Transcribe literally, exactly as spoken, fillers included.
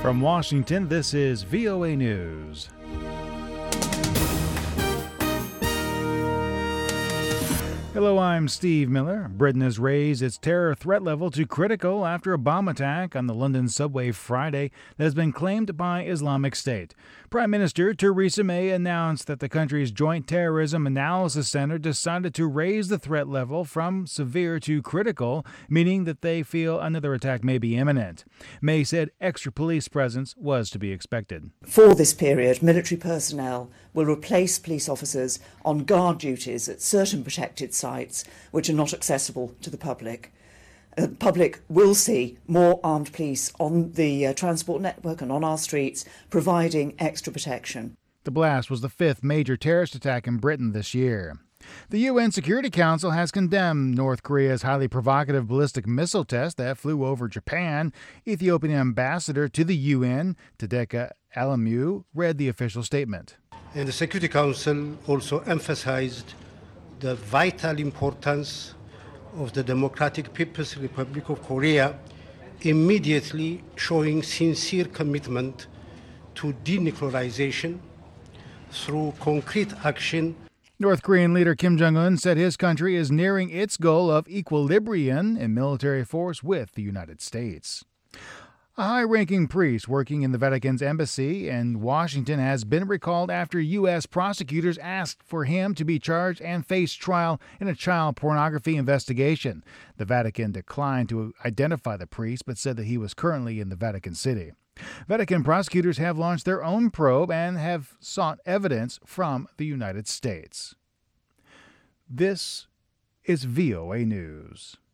From Washington, this is V O A News. Hello, I'm Steve Miller. Britain has raised its terror threat level to critical after a bomb attack on the London subway Friday that has been claimed by Islamic State. Prime Minister Theresa May announced that the country's Joint Terrorism Analysis Center decided to raise the threat level from severe to critical, meaning that they feel another attack may be imminent. May said extra police presence was to be expected. For this period, military personnel will replace police officers on guard duties at certain protected sites which are not accessible to the public. The public will see more armed police on the uh, transport network and on our streets, providing extra protection. The blast was the fifth major terrorist attack in Britain this year. The U N Security Council has condemned North Korea's highly provocative ballistic missile test that flew over Japan. Ethiopian ambassador to the U N, Tadeka Alamu, read the official statement. And the Security Council also emphasized the vital importance of the Democratic People's Republic of Korea immediately showing sincere commitment to denuclearization through concrete action. North Korean leader Kim Jong-un said his country is nearing its goal of equilibrium in military force with the United States. A high-ranking priest working in the Vatican's embassy in Washington has been recalled after U S prosecutors asked for him to be charged and face trial in a child pornography investigation. The Vatican declined to identify the priest but said that he was currently in the Vatican City. Vatican prosecutors have launched their own probe and have sought evidence from the United States. This is V O A News.